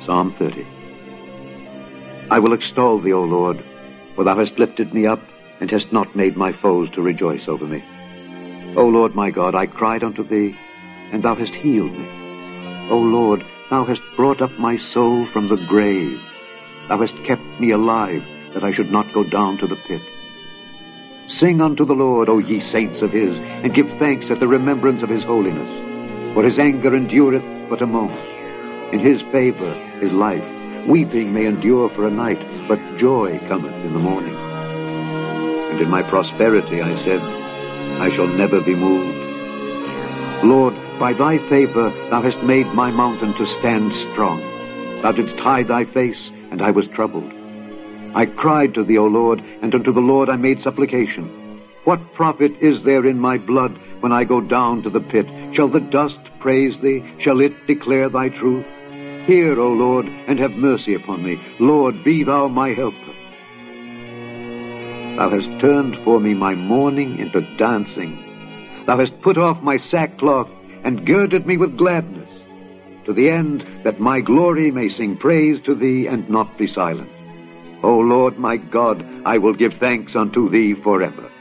Psalm 30. I will extol thee, O Lord, for thou hast lifted me up, and hast not made my foes to rejoice over me. O Lord my God, I cried unto thee, and thou hast healed me. O Lord, thou hast brought up my soul from the grave. Thou hast kept me alive, that I should not go down to the pit. Sing unto the Lord, O ye saints of his, and give thanks at the remembrance of his holiness. For his anger endureth but a moment. In his favor is life. Weeping may endure for a night, but joy cometh in the morning. And in my prosperity I said, I shall never be moved. Lord, by thy favor thou hast made my mountain to stand strong. Thou didst hide thy face, and I was troubled. I cried to thee, O Lord, and unto the Lord I made supplication. What profit is there in my blood when I go down to the pit? Shall the dust praise thee? Shall it declare thy truth? Hear, O Lord, and have mercy upon me. Lord, be thou my helper. Thou hast turned for me my mourning into dancing. Thou hast put off my sackcloth and girded me with gladness, to the end that my glory may sing praise to thee and not be silent. O Lord my God, I will give thanks unto thee forever.